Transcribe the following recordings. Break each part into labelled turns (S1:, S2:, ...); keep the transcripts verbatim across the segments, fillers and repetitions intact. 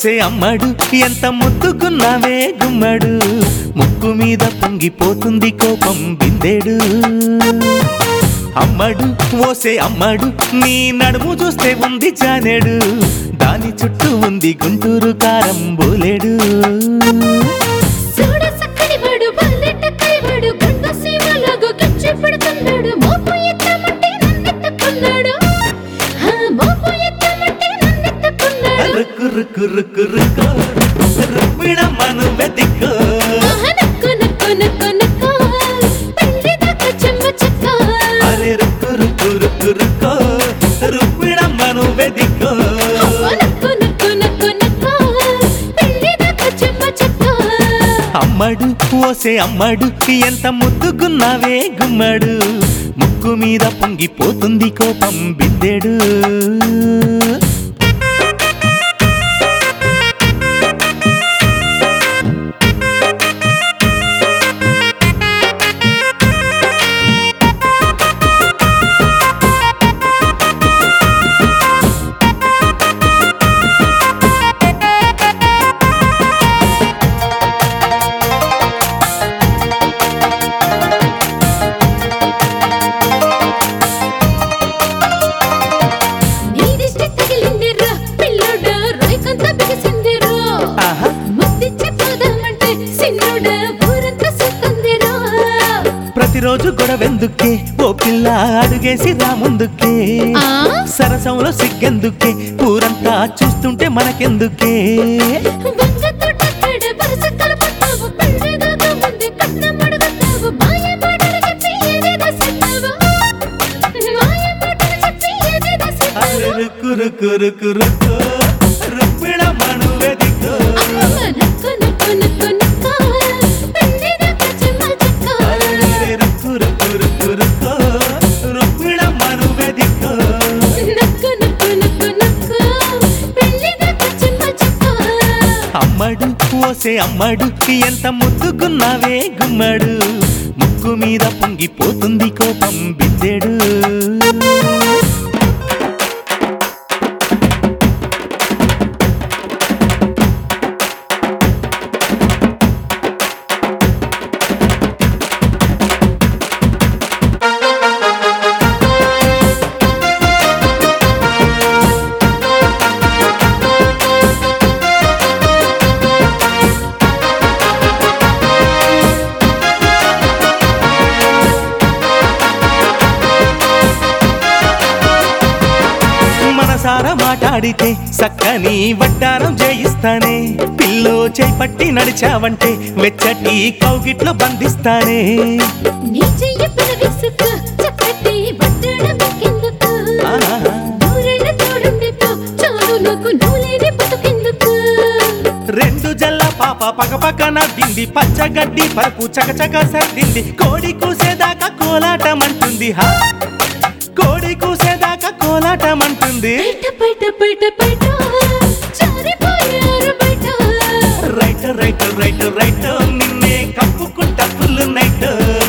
S1: ఓసే అమ్మడు ఎంత ముద్దుకున్నావే గుమ్మడు ముక్కు మీద పొంగిపోతుంది కోపం బిందెడు అమ్మడు ఓసే అమ్మడు నీ నడుము చూస్తే ఉంది జానెడు దాని చుట్టూ ఉంది గుంటూరు కారం బోలెడు రుక్కు రుక్కు రుక్కు రుక్కో రుక్మిణమ్మను వెతిక్కో అరే రుక్కు రుక్కు రుక్కు రుక్కో రుక్మిణమ్మను వెతిక్కో అమ్మడు ఓసే అమ్మడు ఎంత ముద్దుకున్నావే గుమ్మడు ముక్కు మీద పొంగిపోతుంది కోపం బిందెడు ప్రతిరోజు గొడవెందుకే ఓ పిల్ల అడుగేసి రా ముందుకే సరసంలో సిగ్గెందుకే ఊరంతా చూస్తుంటే మనకెందుకే రుక్కు రుక్కు రుక్కు రుక్కో రుక్మిణమ్మను వెతిక్కో అమ్మడు ఓసే అమ్మడు ఎంత ముద్దుకున్నావే గుమ్మడు ముక్కు మీద పొంగిపోతుంది కోపం బిందెడు సారా మాట్లాడితే సక్కని వడ్డారం చేయిస్తానే పిల్లో చేపట్టి నడిచావంటే వెచ్చటి కౌగిట్లో బంధిస్తానే రెండు జల్ల పాప పక్క పక్కన దిండి పచ్చగడ్డి పరుపు చకచక సర్దింది కోడి కూసేదాకా కోలాటమంటుంది హా కోడి కూసేదాకా కోలాటమంటుంది రైట్ రైట్ రైట్ రైట్ నిన్నే కప్పుకుంటా full night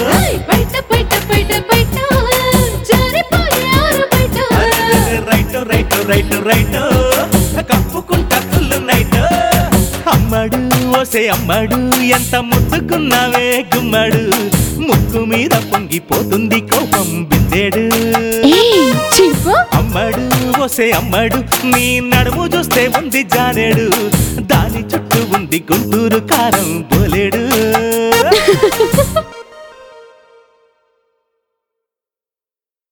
S1: right right right right కప్పుకుంటా ఫుల్ నైట్ అమ్మడు ఓసే అమ్మడు ఎంత ముద్దుకున్నావే గుమ్మడు ముక్కు మీద పొంగిపోతుంది కోపం బిందెడు అమ్మడు ఓసే అమ్మడు నీ నడుము చూస్తే ఉంది జానెడు దాని చుట్టూ ఉంది గుంటూరు కారం బోలెడు